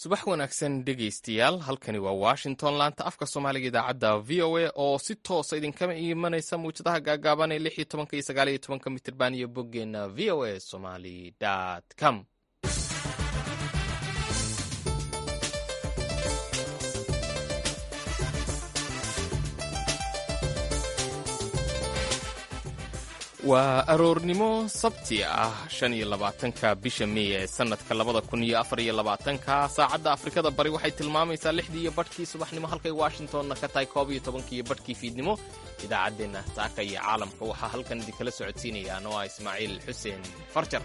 subax wanaagsan dhegaystayaal, halkani waa washington, laanta afka soomaaliga idaacadda v o a oo si toosa idinkama imanaysa muwjadaha gaagaaban ee 16 iyo 19 mitirban iyo boggeena v o a somali.com. waa aroornimo sabti ah 25 bisha May ee sanadka 2024. saacadda Afrikada Bari waxay tilmaamaysaa 6:00 subaxnimo, halkay Washingtonna ka tahay 12:00 fiidnimo. idaacaddeenna taaka iyo caalamka waxaa halkan idinkala socodsiinaya anoo ah Ismaaciil Xuseen Farjar.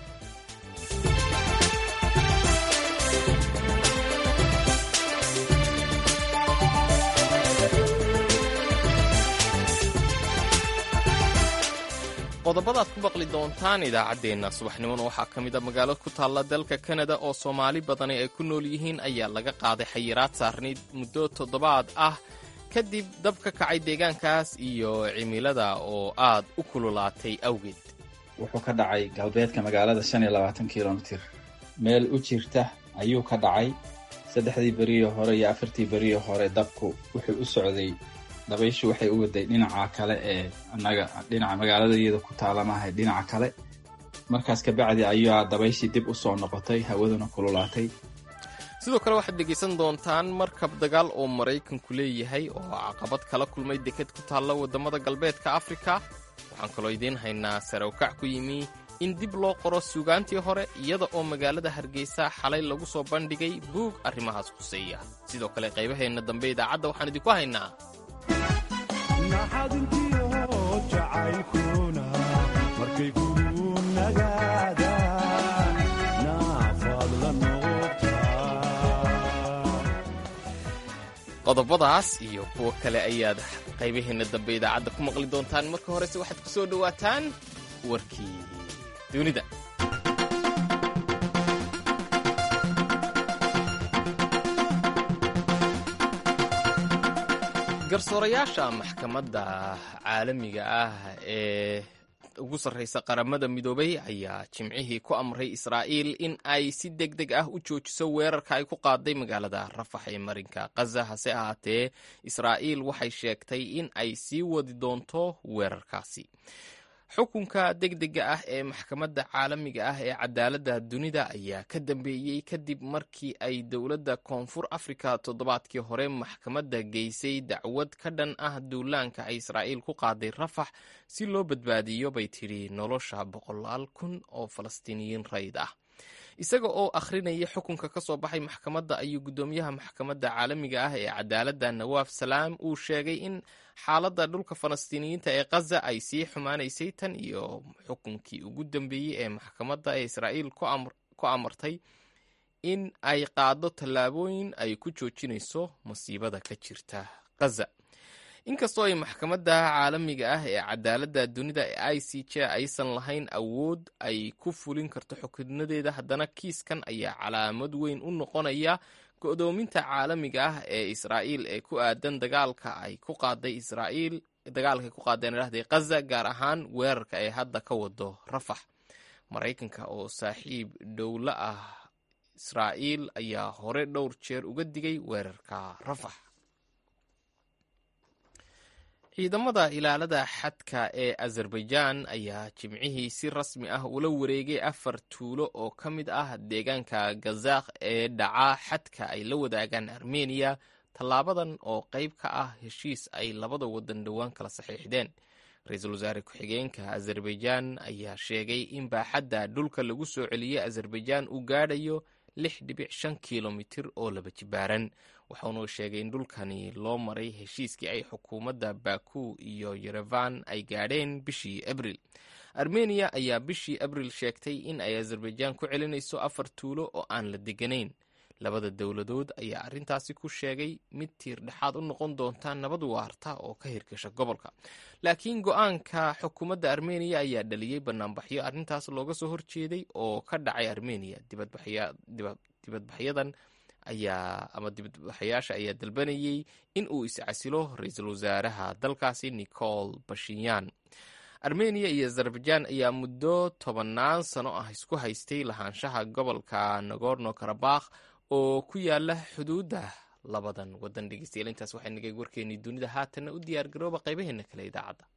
qodobadaad ku baqli doontaan idaacaddeenna subaxnimona waxaa ka mid a magaalo ku taalla dalka Kanada oo Soomaali badani ay ku nool yihiin ayaa laga qaaday xayiraad saarnayd muddo 7 ah kadib dab ka kacay deegaankaas iyo cimilada oo aad u kululaatay awgeed. wuxuu ka dhacay galbeedka magaalada 25 kilomitir meel u jirta ayuu ka dhacay. 3 beriyo hore iyo 4 beriyo hore dabku wuxuu u socday, dabayshu waxay u waday dhinaca kale ee anaga dhinaca magaalada iyada ku taalamahay dhinaca kale. markaas ka bacdi ayaa dabayshii dib u soo noqotay, hawaduna kululaatay. sidoo kale waxaad dhegaysan doontaan markab dagaal oo Maraykanku leeyahay oo caqabad kala kulmay deked ku taalla wadamada galbeedka Afrika. waxaan kaloo idiin haynaa sare u kac ku yimi in dib loo qoro suugaantii hore, iyada oo magaalada Hargeysa xalay lagu soo bandhigay buug arrimahaas khuseeya. sidoo kale qaybaheenna dambe idaacadda waxaan idinku haynaa qodobadaas iyo kuwo kale ayaad qaybaheenna dambe idaacadda ku maqli doontaan. marka horese waxaad ku soo dhowaataan warkii dunida. garsoorayaasha maxkamadda caalamiga ah ee ugu sarreysa qaramada midoobay ayaa jimcihii ku amray Israa'iil in ay si degdeg ah u joojiso weerarka ay ku qaaday magaalada Rafax ee marinka Gaza. hase ahaatee Israa'iil waxay sheegtay in ay sii wadi doonto weerarkaasi. xukunka degdega ah ee maxkamadda caalamiga ah ee cadaaladda dunida ayaa ka dambeeyey kadib markii ay dowladda koonfur Afrika toddobaadkii hore maxkamadda geysay dacwad ka dhan ah duulaanka ay Israa'iil ku qaaday Rafax si loo badbaadiyo bay tiri nolosha 100,000 oo Falastiiniyiin rayd ah. isaga oo akhrinaya xukunka ka soo baxay maxkamadda ayuu guddoomiyaha maxkamadda caalamiga ah ee cadaaladda Nawaaf Salaam uu sheegay in xaaladda dhulka Falastiiniyiinta ee Gaza ay sii xumaanaysay tan iyo xukunkii ugu dambeeyey ee maxkamadda ee Israa'iil ku amartay in ay qaado tallaabooyin ay ku joojinayso masiibada ka jirta Gaza. inkastoo ay maxkamadda caalamiga ah ee cadaaladda dunida ee ICJ aysan lahayn awood ay ku fulin karto xukunadeeda, haddana kiiskan ayaa calaamad weyn u noqonaya go'doominta caalamiga ah ee Israa'iil ee ku aadan dagaalka ay ku qaadeen Gaza, gaar ahaan weerarka ay hadda ka wado Rafax. Maraykanka oo saaxiib dhowla ah Israa'iil ayaa hore dhowr jeer uga digay weerarka Rafax. ciidamada ilaalada xadka ee Azerbaijan ayaa jimcihii si rasmi ah ula wareegay 4 tuulo oo ka mid ah deegaanka Gazakh ee dhaca xadka ay la wadaagaan Armenia. tallaabadan oo qayb ka ah heshiis ay labada wadan dhowaan kala saxiixdeen. ra-iisul wasaare ku-xigeenka Azerbaijan ayaa sheegay in baaxadda dhulka lagu soo celiyey Azerbaijan uu gaadhayo 6.5 kilomitir oo laba jibaaran. waxaanu sheegay in dhulkani loo maray heshiiskii ay xukuumadda Baku iyo Yerevan ay gaadheen bishii Abriil. Armenia ayaa bishii Abriil sheegtay in ay Azerbaijan ku celinayso 4 tuulo oo aan la deganayn. labada dowladood ayaa arrintaasi ku sheegay mid tiir dhexaad u noqon doonta nabad waarta oo ka hirgasha gobolka. laakiin go'aanka xukuumadda Armenia ayaa dhaliyey banaanbaxyo arrintaas looga soo horjeeday oo ka dhacay Armenia. dibadbaxayaasha ayaa dalbanayay in uu iscasilo ra-iisul wasaaraha dalkaasi Nikol Pashinyan. Armenia iyo Azerbaijan ayaa muddo 10 sano ah isku haystay lahaanshaha gobolka Nagorno-Karabakh oo ku yaala xuduudda labadan waddan. dhegeystayaal intaas waxay nagay warkeennii dunida. haatanna u diyaar garooba qaybaheena kale idaacadda.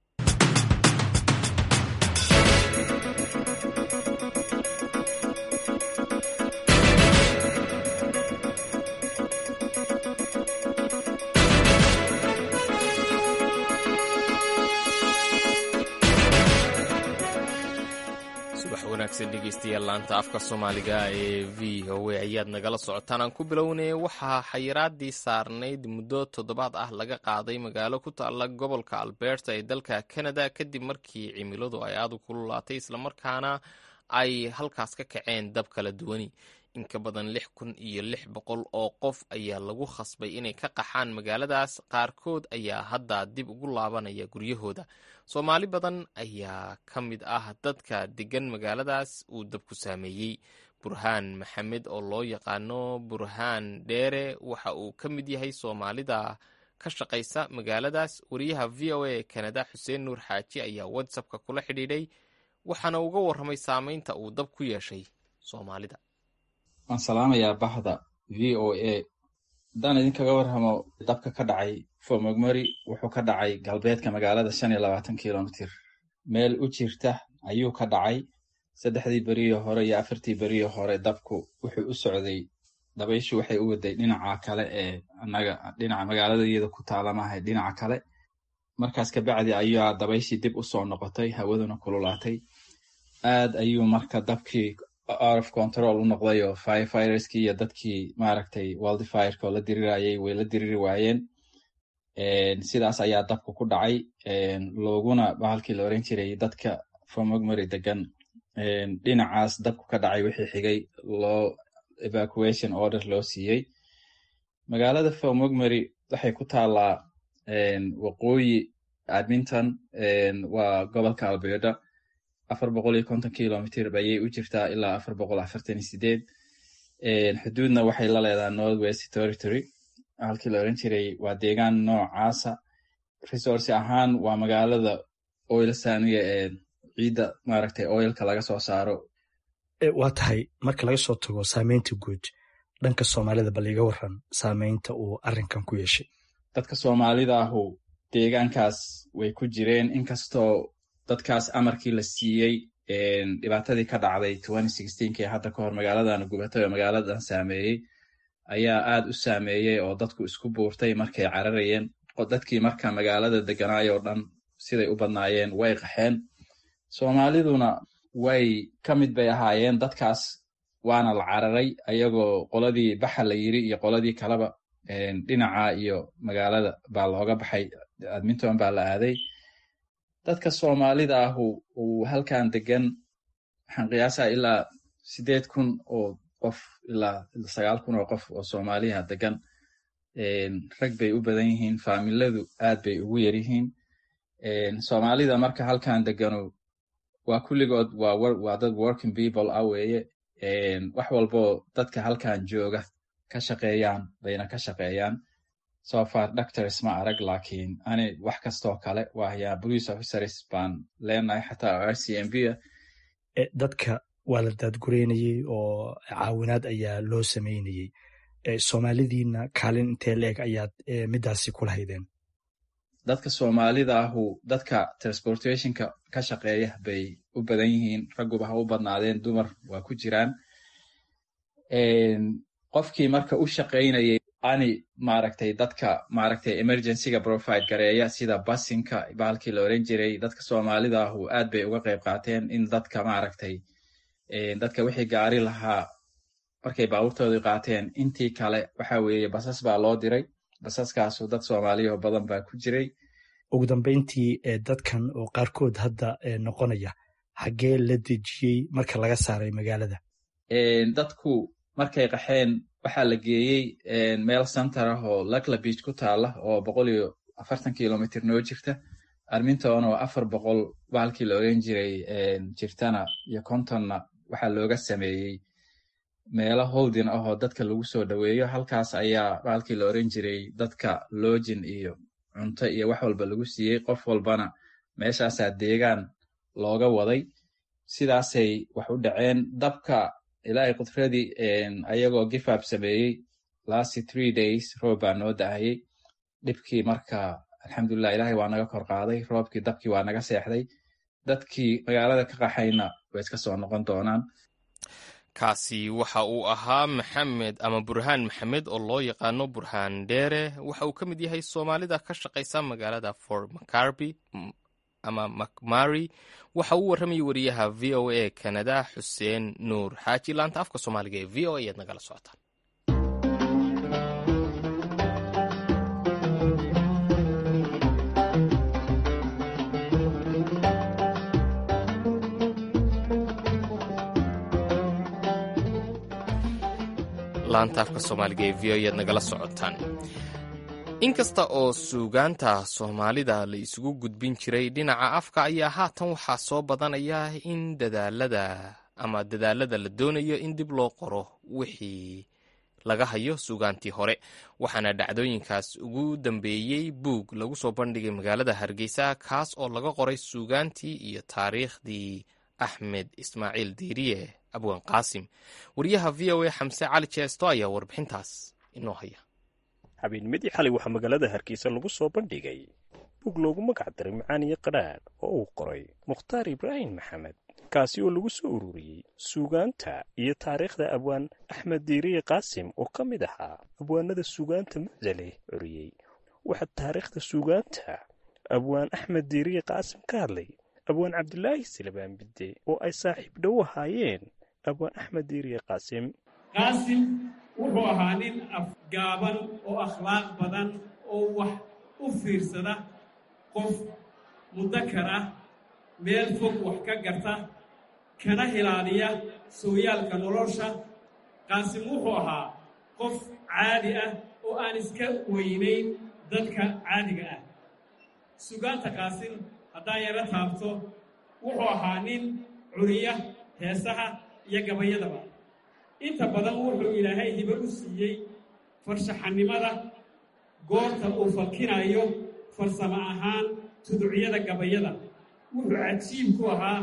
wanaagsan dhegeystayaal, laanta afka soomaaliga ee v o a ayaad nagala socotaan. aan ku bilownay, waxaa xayiraadii saarnayd muddo 7 ah laga qaaday magaalo ku taalla gobolka Alberta ee dalka Canada kadib markii cimiladu ay aad u kululaatay islamarkaana ay halkaas ka kaceen dab kala duwani. in ka badan 6,600 oo qof ayaa lagu khasbay inay ka qaxaan magaaladaas. qaarkood ayaa hadda dib ugu laabanaya guryahooda. Soomaali badan ayaa ka mid ah dadka degan magaaladaas uu dabku saameeyey. Burhaan Maxamed oo loo yaqaano Burhaan Dheere waxa uu ka mid yahay Soomaalida ka shaqaysa magaaladaas. wariyaha v o a Canada Xuseen Nuur Xaaji ayaa WhatsApp-ka kula xidhiidhay waxaana uga warramay saameynta uu dab ku yeeshay Soomaalida. waan salaamayaa bahda v o a. haddaan idinkaga warramo dabka ka dhacay Fort McMurray wuxuu ka dhacay galbeedka magaalada 25 kilomitir meel u jirta ayuu ka dhacay. 3 beriyo hore iyo 4 beriyo hore dabku wuxuu u socday, dabayshu waxay u waday dhinaca kale ee annaga dhinaca magaaladayada ku taalamahay dhinaca kale. markaas ka bacdi ayaa dabayshii dib u soo noqotay, hawaduna kululaatay. aad ayuu marka dabkii out of control u noqday oo firefighterskii iyo dadkii maaragtay wildfire oo la dirirayay way la diriri waayeen. sidaas ayaa dabku ku dhacay. looguna bahalkii la oran jiray dadka Fort McMurray degan dhinacaas dabku ka dhacay wixii xigay loo evacuation order loo siiyey. magaalada Fort McMurray waxay ku taallaa waqooyi Edmonton, waa gobolka Alberta. 450 kilomitir bayay u jirtaa ilaa 448. xuduudna waxay la leedahay North West Territory. halkii la oran jiray waa deegaan noocaasa. resource ahaan waa magaalada oil saaniga ee ciidda maaragtay oilka laga soo saaro. waa tahay marka laga soo tago saameynta guud dhanka Soomaalida bal iga waran saameynta uu arrinkan ku yeeshay. dadka Soomaalida ahu deegaankaas way ku jireen, inkastoo dadkaas amarkii la siiyey dhibaatadii ka dhacday 2016 hadda ka hor magaaladan gubatay oo magaaladan saameeyey ayaa aad u saameeyey oo dadku isku buurtay markay cararayeen. dadkii marka magaalada deganaayoo dhan siday u badnaayeen way qaxeen. Soomaaliduna way ka mid bay ahaayeen dadkaas, waana la cararay ayagoo qoladii baxa la yiri iyo qoladii kaleba dhinaca iyo magaalada baa looga baxay. Edmonton baa la aaday. dadka Soomaalida ah uu halkan degan waxaan qiyaasaa ilaa 8,000 oo qof ilaa 9,000 oo qof oo Soomaaliya degan. rag bay u badan yihiin, faamiladu aad bay ugu yar yihiin. Soomaalida marka halkan degano waa kulligood waa dad working people ah weeye. wax walbo dadka halkan jooga ka shaqeeyaan bayna ka shaqeeyaan. so far doctors ma arag, laakiin ani wax kastoo kale waayaa police officers baan leenahay, xataa RCMP. dadka waa la daadgureynayey oo caawinaad ayaa loo sameynayey. Soomaalidiina kaalin intee leeg ayaad midaasi kula haydeen? dadka Soomaalida ahu dadka transportationka ka shaqeeya bay u badan yihiin. ragguba ha u badnaadeen, dumar waa ku jiraan. qofkii marka u shaqaynayay ani maaragtay dadka maaragtay emergency-ga provide gareeya sida basinka bahalkii la oran jiray. dadka Soomaalida ahu aad bay uga qayb qaateen in dadka maaragtay dadka wixii gaari lahaa markay baabuurtoodii qaateen, intii kale waxa weeye basas baa loo diray. basaskaasu dad Soomaaliya oo badan baa ku jiray. ugu dambeyntii dadkan oo qaarkood hadda noqonaya xaggee la dejiyey marka laga saaray magaalada? dadku markay qaxeen waxaa la geeyey meel center ah oo Lagla Beach ku taala oo 140 kilomitir noo jirta. Edmonton oo 400 bahalkii la oran jiray jirtana iyo 50na waxaa looga sameeyey meelo holding ah oo dadka lagu soo dhaweeyo. halkaas ayaa bahalkii la oran jiray dadka lodging iyo cunto iyo wax walba lagu siiyey. qof walbana meeshaasaa deegaan looga waday. sidaasay wax u dhaceen. dabka ilaahay qudradii ayagoo gifaab sameeyey last 3 days roob baa noo dahayey. dhibkii marka alxamdulilah ilaahay waa naga kor qaaday, roobkii dabkii waa naga seexday. dadkii magaalada ka qaxayna way iska soo noqon doonaan. kaasi waxa uu ahaa maxamed ama burhaan maxamed oo loo yaqaano burhaan dheere. waxa uu ka mid yahay soomaalida ka shaqaysa magaalada Fort McMurray ama McMurray. waxa uu warramayay wariyaha v o a Canada xuseen nuur xaaji. laanta afka soomaaliga ee v o a ayaad nagala socotaan. laanta afka soomaaliga ee v o ayaad nagala socotaan. inkasta oo suugaanta soomaalida la isugu gudbin jiray dhinaca afka, ayaa haatan waxaa soo badanaya in dadaalada la doonayo in dib loo qoro wixii laga hayo suugaantii hore. waxaana dhacdooyinkaas ugu dambeeyey buug lagu soo bandhigay magaalada Hargeysa, kaas oo laga qoray suugaantii iyo taariikhdii Axmed Ismaaciil Diiriye abwaan qaasim. wariyaha v o a xamse cali jeesto ayaa warbixintaas inoo haya. habeennimadii xalay waxaa magaalada Hargeysa lagu soo bandhigay buug loogu magac daray Macaaniyo Qadhaadh oo uu qoray Mukhtaar Ibraahim Maxamed, kaasi oo lagu soo ururiyey suugaanta iyo taariikhda abwaan Axmed Diiriye Qaasim oo ka mid ahaa abwaanada suugaanta Mucdale curiyey. waxaa taariikhda suugaanta abwaan Axmed Diiriye Qaasim ka hadlay abwaan Cabdilaahi Silabaan Bidde oo ay saaxiib dhow ahaayeen abwaan Axmed Diiriye Qaasim. qaasim wuxuu ahaa nin afgaaban oo akhlaaq badan oo wax u fiirsada, qof mudakar ah, meel fog wax ka garta, kana hilaaliya sooyaalka nolosha. qaasim wuxuu ahaa qof caadi ah oo aan iska weynayn dadka caadiga ah. sugaanta qaasim haddaan yaro taabto, wuxuu ahaa nin curiya heesaha iyo gabayadaba. inta badan wuxuu ilaahay hibo u siiyey farshaxanimada goorta uu falkinayo farsamo ahaan tuducyada gabayada. wuxuu cajiib ku ahaa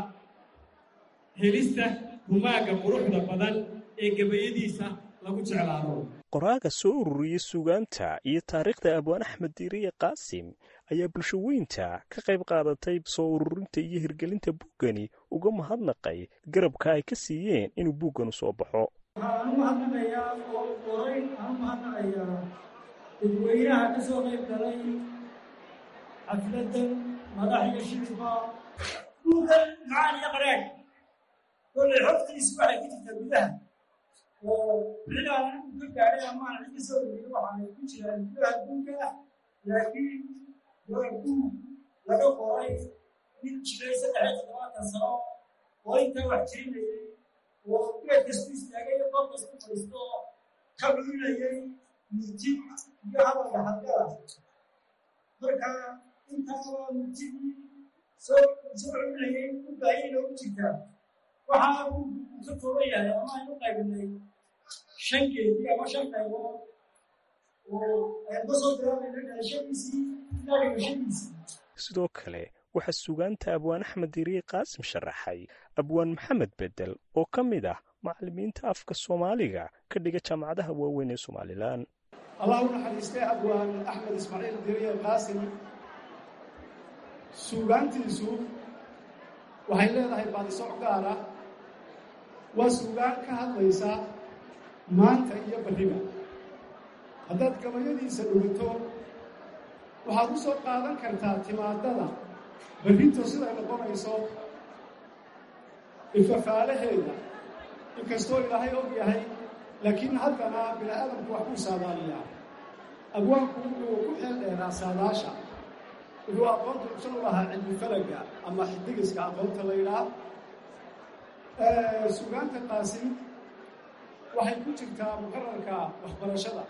helista humaaga quruxda badan ee gabayadiisa lagu jeclaado. qoraaga soo ururiyey suugaanta iyo taariikhda abwaan Axmed Diiriye Qaasim ayaa bulsho weynta ka qayb qaadatay soo ururinta iyo hirgelinta buuggani uga mahadnaqay garabka ay ka siiyeen inuu buugganu soo baxo. waxaan u mahadnaqayaa oo qoray, waxaan u mahadnaqayaa dadweynaha ka soo qayb galay xafladan, madaxda shirka buuggan Macaaniyo Qadhaadh. kolley xogtiisu waxay ku jirtaa gudaha oo cidaan anigu ka gaadhay amaan cid ka soo ururiyey waxaanay ku jiraan gudaha buugga, laakiin waa buug laga qoray nin jiray 73 sano oo intaa wax jeenayay oo geed kastu istaagay iyo qof kastu fadhiisto oo ka luulayay murti iyo hadalka hadgala. marka intaa waa murtidii soo luulayay u baahiyeyna u jirtaa. waxaa uu ka kooban yahay ama aynu qaybinay 5 geedi ama 5 qaybood oo aynu soo diraamayna dhalashadiisii ilaa dhimashadiisii. sidoo kale waxaa suugaanta abwaan Axmed Diiriye Qaasim sharaxay abwaan Maxamed Bedel oo ka mid ah macallimiinta afka Soomaaliga ka dhiga jaamacadaha waaweyn ee Somaliland. allah u naxariistay abwaan Axmed Ismaaciil Diiriye Qaasim. suugaantiisu waxay leedahay baadhisoc gaar ah. waa suugaan ka hadlaysa maanta iyo berriba. haddaad gabayadiisa dhugato waxaad u soo qaadan kartaa timaadada berrinto siday noqonayso, ifafaalaheeda. inkastoo ilaahay og yahay, laakiin haddana bini'aadamku wax buu saadaaliyaa. abwaanku wuxuu ku xeel dheeraa saadaasha. wuxuu aqoonta usan u lahaa cilmi falaga ama xidigiska aqoonta la yidhaah. suugaanta qaasim waxay ku jirtaa muqararka waxbarashada.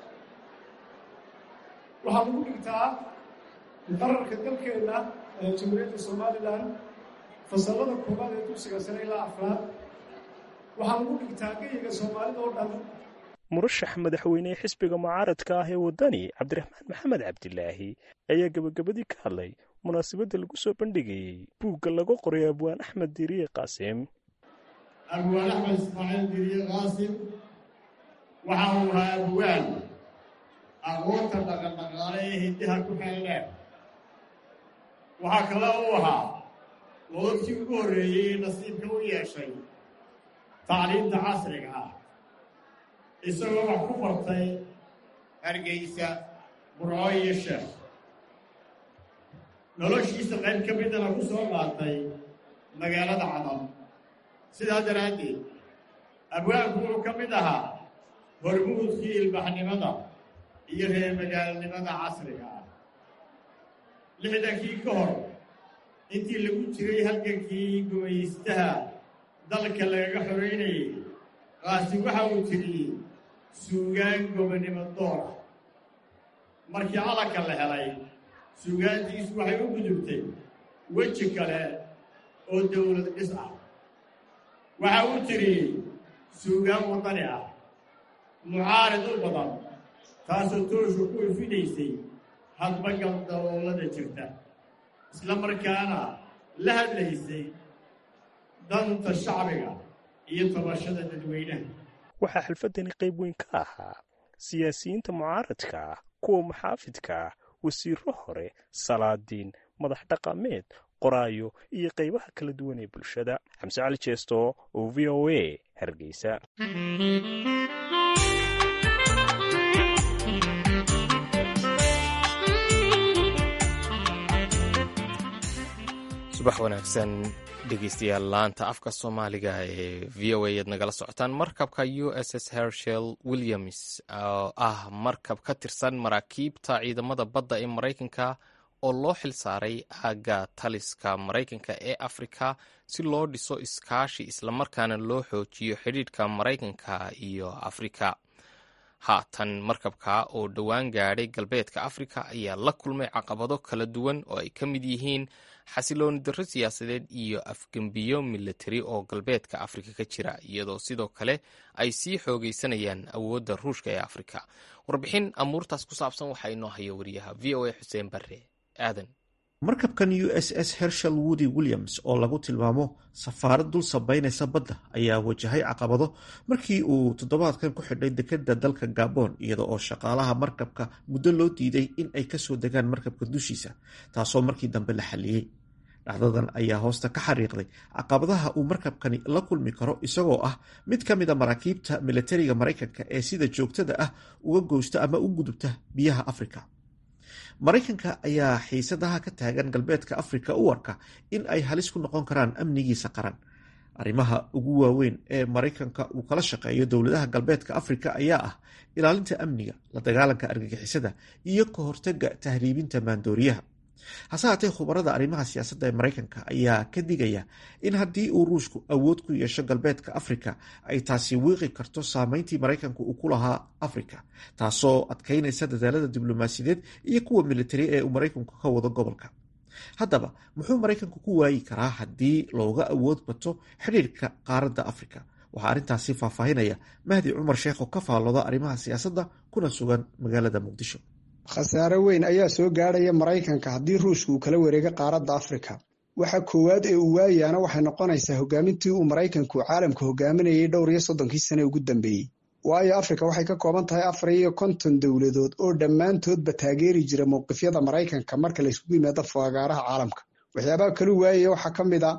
waxaa lagu dhigtaa muqararka dalkeenna jamhuuriyadda Somaliland fasallada koobaad ee dugsiga sare ilaa 4. waxaa lagu dhigtaa geyiga Soomaalida oo dhan. murashax madaxweyne xisbiga mucaaradka ah ee wadani Cabdiraxmaan Maxamed Cabdilaahi ayaa gabagabadii ka hadlay munaasabadda lagu soo bandhigayey buugga lagu qoray abwaan Axmed Diiriye Qaasim. abwaan axmed ismaaciil diriye qaasim waxa uu ahaa abwaan aqoonta dhaqandhaqaale ee hiddaha ku xeeldheer. waxaa kale uu ahaa lodadkii ugu horreeyey nasiibka u yeeshay tacliimta casriga ah, isagoo wax ku bartay Hargeysa, Burco iyo Sheekh. noloshiisa qayb ka midana ku soo qaatay magaalada Cadan. sidaa daraaddeed abwaanku wuxuu ka mid ahaa hormuudkii ilbaxnimada iyo reer magaalnimada casriga ah. 60kii ka hor intii lagu jiray halgankii gumaystaha dalka lagaga xoreynayay, Qaasim waxa uu tiriyey suugaan gobonimo door ah. markii calanka la helay, suugaantiisu waxay u gudubtay weji kale oo dowlad dhis ah. waxa uu tiriyey suugaan wadani ah, mucaarid u badan, taasoo toosha ku ifinaysay hadba galdaloolada jirta, isla markaana la hadlaysay danta shacbiga iyo tabashada dadweynaha. waxaa xalfaddani qayb weyn ka ahaa siyaasiyiinta mucaaradka ah, kuwa maxaafidka ah, wasiirro hore, salaadiin, madax dhaqameed, qoraayo iyo qaybaha kala duwan ee bulshada. xamse cali jeesto oo v o a Hargeysa. subax wanaagsan dhegeystayaal, laanta afka soomaaliga ee v o a aad nagala socotaan. markabka USS Herschel Williams oo ah markab ka tirsan maraakiibta ciidamada badda ee Maraykanka oo loo xil saaray aagga taliska Maraykanka ee Afrika si loo dhiso iskaashi islamarkaana loo xoojiyo xidhiidhka Maraykanka iyo Afrika. haatan markabka oo dhowaan gaadhay galbeedka Afrika ayaa la kulmay caqabado kala duwan oo ay ka mid yihiin xasilooni darro siyaasadeed iyo afgembiyo militari oo galbeedka Afrika ka jira, iyadoo sidoo kale ay sii xoogaysanayaan awoodda Ruushka ee Afrika. warbixin amuurtaas ku saabsan waxaa inoo haya wariyaha v o a Xuseen Barre aadan. markabkan USS Herschel Woody Williams oo lagu tilmaamo safaarad dul sabaynaysa badda ayaa wajahay caqabado markii uu toddobaadkan ku xidhay dekedda dalka Gabon, iyada oo shaqaalaha markabka muddo loo diiday in ay kasoo degaan markabka dushiisa, taasoo markii dambe la xalliyey. dhacdadan ayaa hoosta ka xariiqday caqabadaha uu markabkani la kulmi karo, isagoo ah mid ka mid a maraakiibta militariga Maraykanka ee sida joogtada ah uga goosta ama u gudubta biyaha Afrika. Maraykanka ayaa xiisadaha ka taagan galbeedka Afrika u arka in ay halis ku noqon karaan amnigiisa qaran. arrimaha ugu waaweyn ee Maraykanka uu kala shaqeeyo dowladaha galbeedka Afrika ayaa ah ilaalinta amniga, la dagaalanka argagixisada iyo ka hortagga tahriibinta maandooriyaha. hase haatee khubarada arrimaha siyaasadda ee Maraykanka ayaa ka digaya in haddii uu Ruushku awood ku yeesho galbeedka Afrika ay taasi wiiqi karto saameyntii Maraykanku uu ku lahaa Afrika, taasoo adkeynaysa dadaalada diblomaasiyadeed iyo kuwa militari ee uu Maraykanku ka wado gobolka. haddaba muxuu Maraykanku ku waayi karaa haddii looga awood bato xidhiirka qaaradda Afrika? waxaa arrintaasi faahfaahinaya Mahdi Cumar Sheekh oo ka faallooda arrimaha siyaasadda kuna sugan magaalada Muqdisho. khasaare weyn ayaa soo gaadhaya Maraykanka haddii Ruushku uu kala wareego qaaradda Afrika. waxa koowaad ee uu waayaana waxay noqonaysaa hogaamintii uu Maraykanku caalamka hogaaminayay dhowr iyo 30 sano ugu dambeeyey. waayo Afrika waxay ka kooban tahay 54 dowladood oo dhammaantoodba taageeri jira mowqifyada Maraykanka marka la isugu yimaado fagaaraha caalamka. waxyaabaha kale waayay waxaa ka mid ah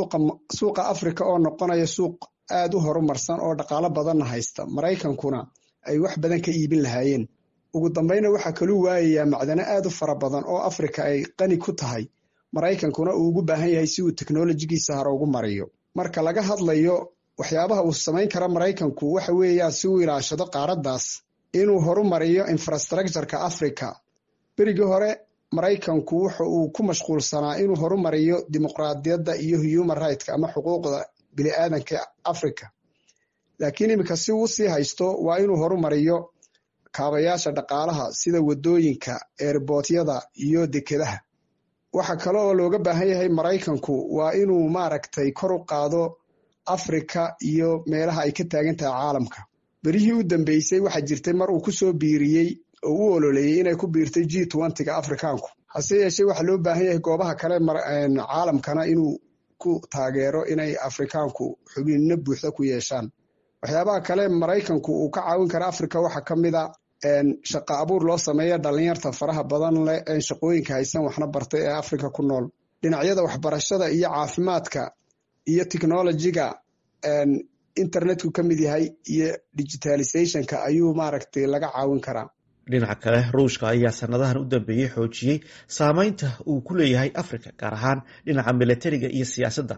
suuqa Afrika oo noqonaya suuq aad u horumarsan oo dhaqaale badan haysta, Maraykankuna ay wax badan ka iibin lahaayeen. ugu dambayna waxaa kaluu waayayaa macdano aad u fara badan oo Afrika ay qani ku tahay, Maraykankuna uu ugu baahan yahay si uu teknolojigiisa hore ugu mariyo. marka laga hadlayo waxyaabaha uu samayn kara Maraykanku waxa weeyaan si uu ilaashado qaaraddaas inuu horumariyo infrastructure-ka Afrika. berigii hore Maraykanku wuxa uu ku mashquulsanaa inuu horumariyo dimuqraadiyadda iyo human rights ama xuquuqda bini'aadanka Afrika, laakiin iminka si uu sii haysto waa inuu horumariyo kaabayaasha dhaqaalaha sida wadooyinka, eerbootyada iyo dekedaha. waxa kale oo looga baahan yahay Maraykanku waa inuu kor u qaado Afrika iyo meelaha ay ka taagan tahay caalamka. berihii u dambeysay waxaa jirtay mar uu ku soo biiriyey oo u ololeeyey inay ku biirtay G20ga Afrikaanku. hase yeeshee waxaa loo baahan yahay goobaha kale caalamkana inuu ku taageero inay afrikaanku xubinno buuxda ku yeeshaan. waxyaabaha kale maraykanku uu ka caawin kara afrika waxaa ka mid a shaqo abuur loo sameeya dhalinyarta faraha badan leh ee shaqooyinka haysan waxna bartay ee afrika ku nool. dhinacyada waxbarashada iyo caafimaadka iyo technolojiga internetku ka mid yahay iyo digitalizationka ayuu maaragtay laga caawin karaa. dhinaca kale ruushka ayaa sanadahan u dambeeyey xoojiyey saameynta uu ku leeyahay afrika gaar ahaan dhinaca milatariga iyo siyaasadda.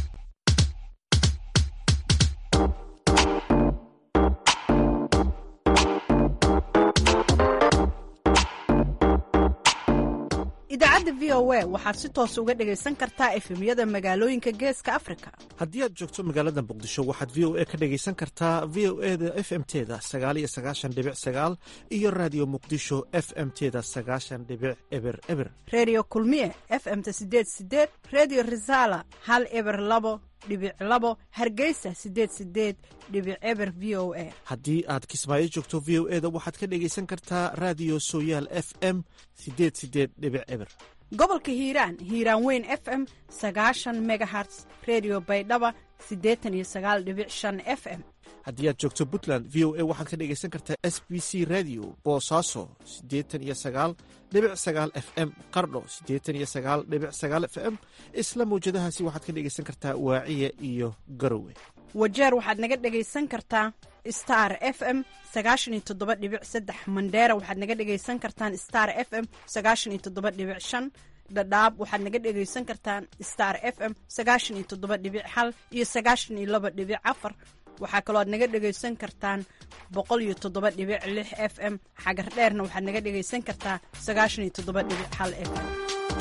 idaacadda v o a waxaad si toos uga dhegaysan kartaa efemyada magaalooyinka geeska afrika. haddii aad joogto magaalada muqdisho waxaad v o a ka dhegaysan kartaa v o e da f m teda 9 iyo radio muqdisho f m teda 9.eber redio kulmiye f m ta 8 redio risala 102.2 hargeysa 88.eber v o a. haddii aad kismaayo joogto v o e da waxaad ka dhegaysan kartaa radio sooyaal f m 88.eber gobolka hiiraan weyn f m 90 megahertz redio baydhaba 89.5 f m. haddii aad joogto puntland v o a waxaad ka dhegaysan kartaa s b c radio boosaaso 89.9 f m qardho 89.9 f m isla mawjadahaasi waxaad ka dhegaysan kartaa waaciya iyo garowe. wajeer waxaad naga dhegaysan kartaa star f m 97.3 mandheera waxaad naga dhegaysan kartaan star f m 97.5 dhadhaab waxaad naga dhegaysan kartaan star f m 97.1 iyo 92.4 waxaa kaloo aad naga dhegaysan kartaan 107.6 f m xagar dheerna waxaad naga dhegaysan kartaa 97.1 f m.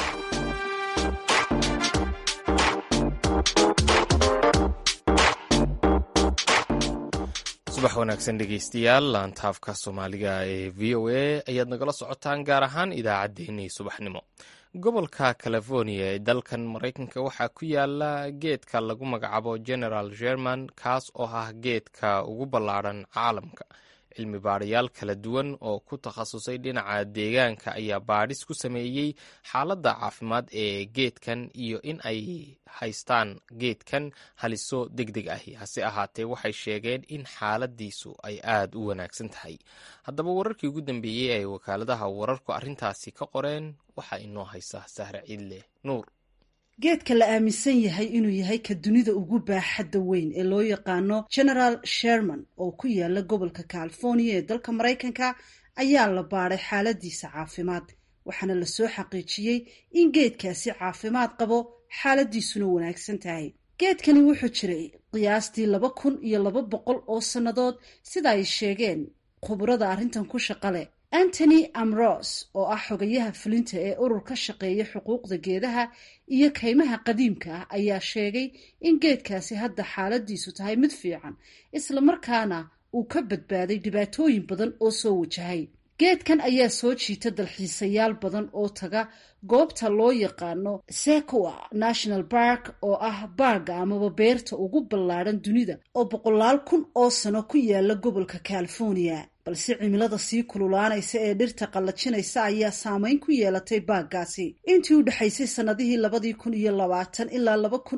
subax wanaagsan dhegaystayaal laantaafka soomaaliga ee v o a ayaad nagala socotaan gaar ahaan idaacaddeenii subaxnimo. gobolka california ee dalkan maraykanka waxaa ku yaala geedka lagu magacaabo general sherman kaas oo ah geedka ugu ballaadhan caalamka. cilmi baadhayaal kala duwan oo ku takhasusay dhinaca deegaanka ayaa baadhis ku sameeyey xaaladda caafimaad ee geedkan iyo in ay haystaan geedkan haliso degdeg ahi. hase ahaatee waxay sheegeen in xaaladiisu ay aada u wanaagsan tahay. haddaba wararkii ugu dambeeyey ay wakaaladaha wararku arrintaasi ka qoreen waxaa inoo haysa sahre ciidle nuur. geedka la aaminsan yahay inuu yahay ka dunida ugu baaxadda weyn ee loo yaqaano general sherman oo ku yaala gobolka california ee dalka maraykanka ayaa la baadhay xaaladiisa caafimaad waxaana lasoo xaqiijiyey in geedkaasi caafimaad qabo xaaladiisuna wanaagsan tahay. geedkani wuxuu jiray qiyaastii 2,200 oo sannadood sida ay sheegeen khuburada arrintan ku shaqa leh. Anthony Ambrose oo ah xogayaha fulinta ee urur ka shaqeeya xuquuqda geedaha iyo kaymaha qadiimka ah ayaa sheegay in geedkaasi hadda xaaladiisu tahay mid fiican isla markaana uu ka badbaaday dhibaatooyin badan oo soo wajahay. geedkan ayaa soo jiita dalxiisayaal badan oo taga goobta loo yaqaano Sequoia National Park oo ah baarga amaba beerta ugu ballaadhan dunida oo 100,000 oo sano ku yaala gobolka California. balse cimilada sii kululaanaysa ee dhirta qallajinaysa ayaa saameyn ku yeelatay baaggaasi. intii u dhexaysay sannadihii 2020 ilaa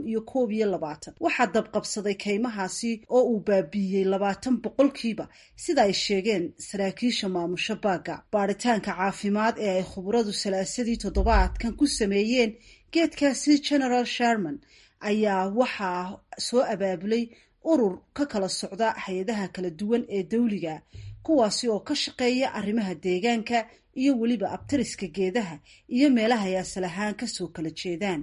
2021 waxaa dabqabsaday kaymahaasi oo uu baabiiyey 20% sida ay sheegeen saraakiisha maamusha baagga. baaritaanka caafimaad ee ay khuburadu salaasadii toddobaadkan ku sameeyeen geedkaasi general sherman ayaa waxaa soo abaabulay urur ka kala socda hay-adaha kala duwan ee dawliga kuwaasi oo ka shaqeeya arrimaha deegaanka iyo weliba abtiriska geedaha iyo meelaha ay asal ahaan kasoo kala jeedaan.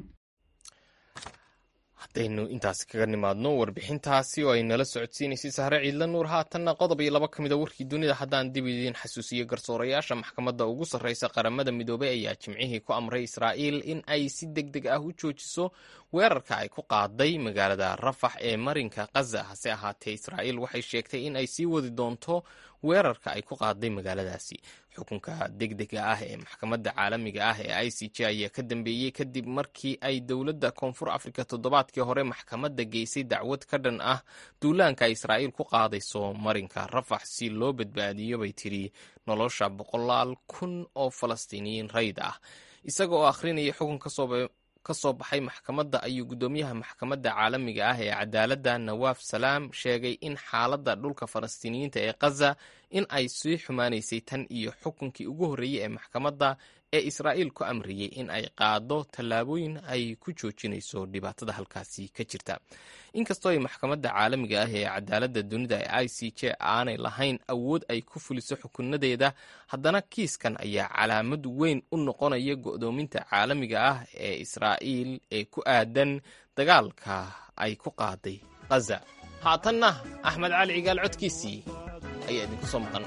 haddaynu intaasi kaga nimaadno warbixintaasi oo ay nala socodsiinaysay sahre ciidla nuur. haatanna qodob iyo laba ka mida warkii dunida haddaan dib idiin xasuusiyo garsoorayaasha maxkamadda ugu sarreysa qaramada midoobay ayaa jimcihii ku amray israa'iil in ay si deg deg ah u joojiso weerarka ay ku qaaday magaalada rafax ee marinka khaza. hase ahaatee israa'iil waxay sheegtay in ay sii wadi doonto weerarka ay ku qaaday magaaladaasi. xukunka degdega ah ee maxkamadda caalamiga ah ee i c j ayaa ka dambeeyey kadib markii ay dowladda koonfur afrika toddobaadkii hore maxkamadda geysay dacwad ka dhan ah duulaanka israa'iil ku qaadayso marinka rafax si loo badbaadiyo bay tiri nolosha 100,000 oo falastiiniyiin rayd ah. isaga oo akhrinaya xukun ka soo baxay maxkamadda ayuu guddoomiyaha maxkamadda caalamiga ah ee cadaaladda nawaaf salaam sheegay in xaaladda dhulka falastiiniyiinta ee khaza in ay sii xumaanaysay tan iyo xukunkii ugu horreeyey ee maxkamadda ee israa'iil ku amriyey in ay qaado tallaabooyin ay ku joojinayso dhibaatada halkaasi ka jirta. inkastoo ay maxkamadda caalamiga ah ee cadaaladda dunida ee ICJ aanay lahayn awood ay ku fuliso xukunadeeda, haddana kiiskan ayaa calaamad weyn u noqonaya go'doominta caalamiga ah ee israa'iil ee ku aadan dagaalka ay ku qaaday khaza. haatanna axmed cali cigaal codkiisii ayaa idinku soo maqan.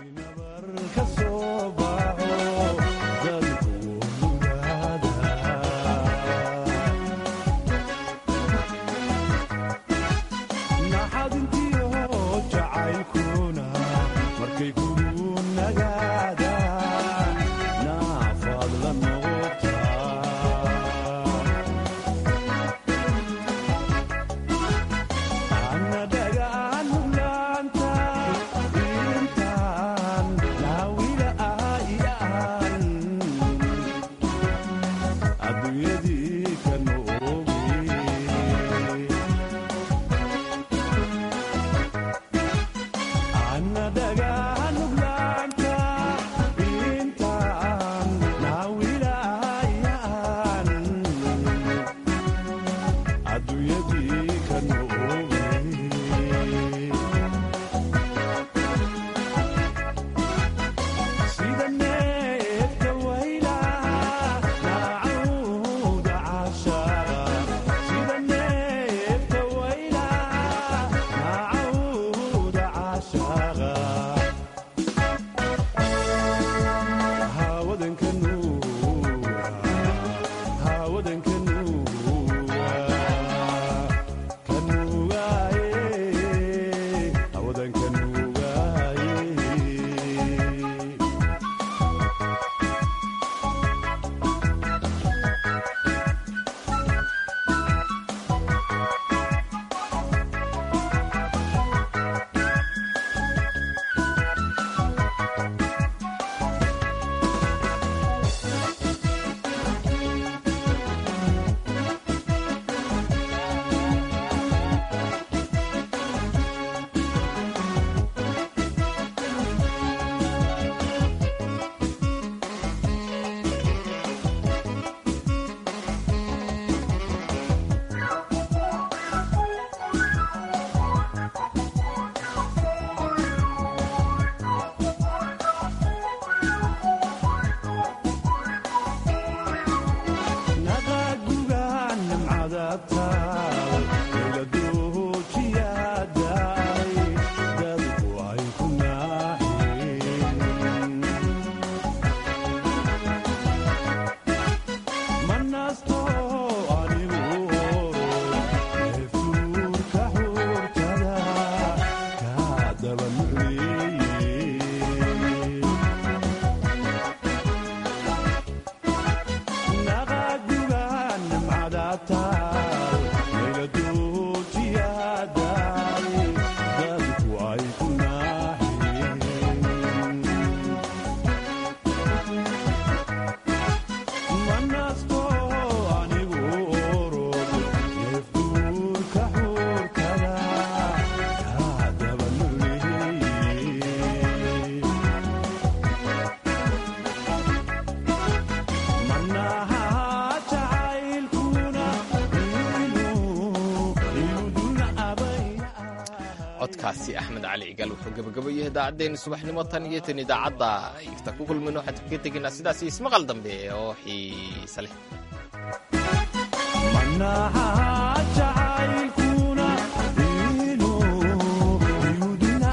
codkaasi axmed cali cigaal wuxuu gabagabayahay idaacaddeenna subaxnimo tan iyo tan idaacadda xigta ku kulmayno waxaan kaga tegaynaa sidaas iyo ismaqal dambe oo xiise leh.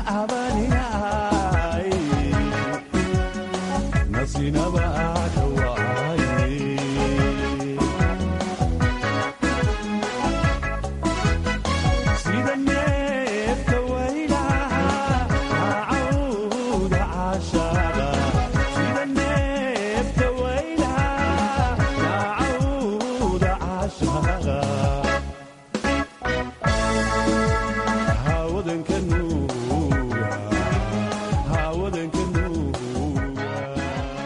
nasinaba